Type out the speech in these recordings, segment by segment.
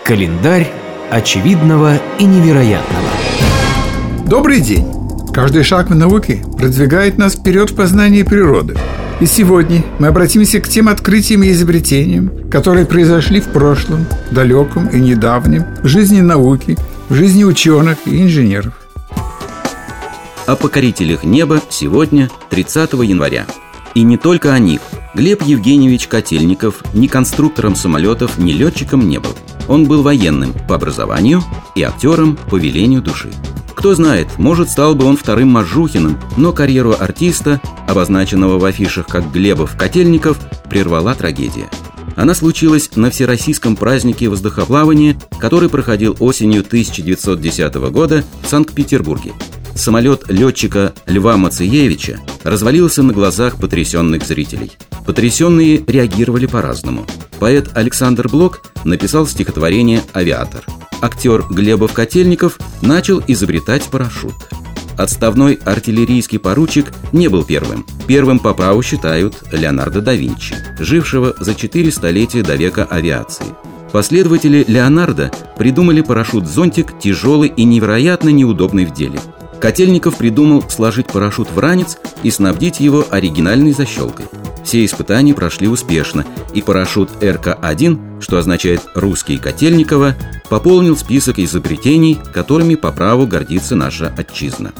Календарь очевидного и невероятного. Добрый день! Каждый шаг в науке продвигает нас вперед в познании природы. И сегодня мы обратимся к тем открытиям и изобретениям, которые произошли в прошлом, далеком и недавнем, в жизни науки, в жизни ученых и инженеров. О покорителях неба сегодня, 30 января. И не только о них. Глеб Евгеньевич Котельников ни конструктором самолетов, ни летчиком не был. Он был военным по образованию и актером по велению души. Кто знает, может, стал бы он вторым Мажухиным, но карьеру артиста, обозначенного в афишах как Глебов Котельников, прервала трагедия. Она случилась на всероссийском празднике воздухоплавания, который проходил осенью 1910 года в Санкт-Петербурге. Самолет летчика Льва Мациевича развалился на глазах потрясенных зрителей. Потрясенные реагировали по-разному. Поэт Александр Блок написал стихотворение «Авиатор». Актер Глебов Котельников начал изобретать парашют. Отставной артиллерийский поручик не был первым. Первым по праву считают Леонардо да Винчи, жившего за 4 столетия до века авиации. Последователи Леонардо придумали парашют-зонтик, тяжелый и невероятно неудобный в деле. Котельников придумал сложить парашют в ранец и снабдить его оригинальной защелкой. Все испытания прошли успешно, и парашют РК-1, что означает «русский Котельникова», пополнил список изобретений, которыми по праву гордится наша отчизна.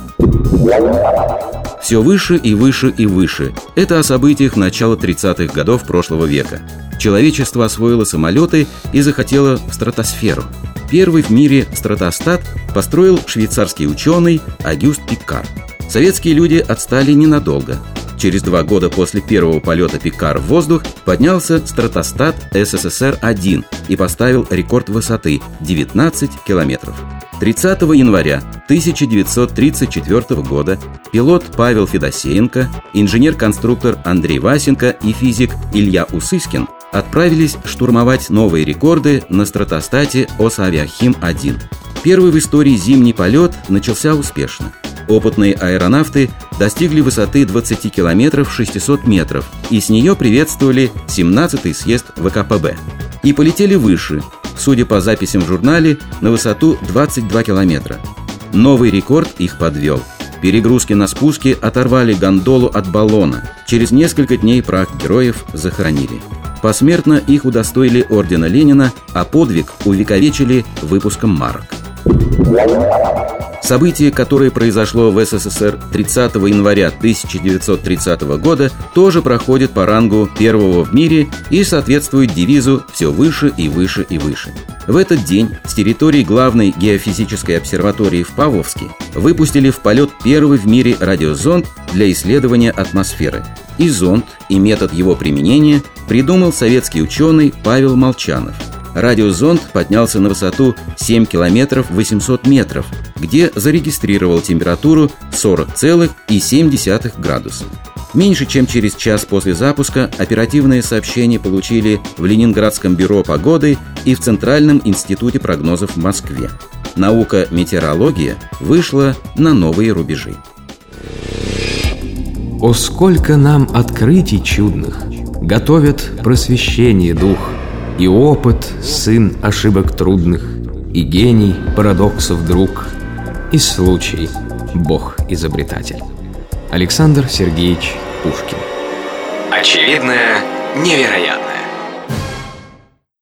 Все выше и выше и выше. Это о событиях начала 30-х годов прошлого века. Человечество освоило самолеты и захотело в стратосферу. Первый в мире стратостат построил швейцарский ученый Агюст Пикар. Советские люди отстали ненадолго. Через 2 года после первого полета Пикар в воздух поднялся стратостат СССР-1 и поставил рекорд высоты – 19 километров. 30 января 1934 года пилот Павел Федосеенко, инженер-конструктор Андрей Васенко и физик Илья Усыскин отправились штурмовать новые рекорды на стратостате ОСАвиахим-1. Первый в истории зимний полет начался успешно. Опытные аэронавты достигли высоты 20 километров 600 метров и с нее приветствовали 17-й съезд ВКПБ. И полетели выше, судя по записям в журнале, на высоту 22 километра. Новый рекорд их подвел. Перегрузки на спуске оторвали гондолу от баллона. Через несколько дней прах героев захоронили. Посмертно их удостоили ордена Ленина, а подвиг увековечили выпуском марок. Событие, которое произошло в СССР 30 января 1930 года, тоже проходит по рангу первого в мире и соответствует девизу «все выше и выше и выше». В этот день с территории главной геофизической обсерватории в Павловске выпустили в полет первый в мире радиозонд для исследования атмосферы. И зонд, и метод его применения придумал советский ученый Павел Молчанов. Радиозонд поднялся на высоту 7 километров 800 метров, где зарегистрировал температуру 40,7 градуса. Меньше чем через час после запуска оперативные сообщения получили в Ленинградском бюро погоды и в Центральном институте прогнозов в Москве. Наука метеорология вышла на новые рубежи. О, сколько нам открытий чудных готовят просвещение дух, и опыт сын ошибок трудных, и гений парадоксов друг, и случай Бог-изобретатель. Александр Сергеевич Пушкин. Очевидное невероятно.